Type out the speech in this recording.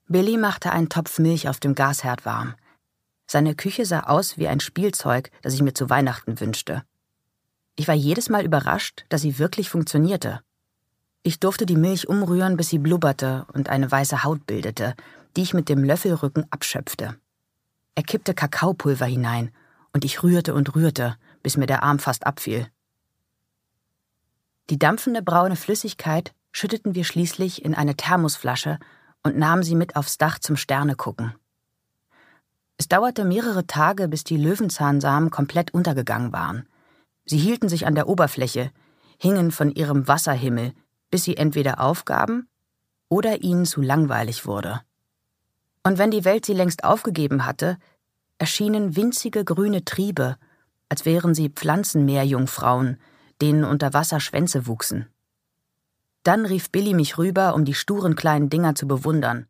Billy machte einen Topf Milch auf dem Gasherd warm. Seine Küche sah aus wie ein Spielzeug, das ich mir zu Weihnachten wünschte. Ich war jedes Mal überrascht, dass sie wirklich funktionierte. Ich durfte die Milch umrühren, bis sie blubberte und eine weiße Haut bildete, die ich mit dem Löffelrücken abschöpfte. Er kippte Kakaopulver hinein und ich rührte und rührte, bis mir der Arm fast abfiel. Die dampfende braune Flüssigkeit schütteten wir schließlich in eine Thermosflasche und nahmen sie mit aufs Dach zum Sternegucken. Es dauerte mehrere Tage, bis die Löwenzahnsamen komplett untergegangen waren. Sie hielten sich an der Oberfläche, hingen von ihrem Wasserhimmel, bis sie entweder aufgaben oder ihnen zu langweilig wurde. Und wenn die Welt sie längst aufgegeben hatte, erschienen winzige grüne Triebe, als wären sie Pflanzenmeerjungfrauen, denen unter Wasser Schwänze wuchsen. Dann rief Billy mich rüber, um die sturen kleinen Dinger zu bewundern.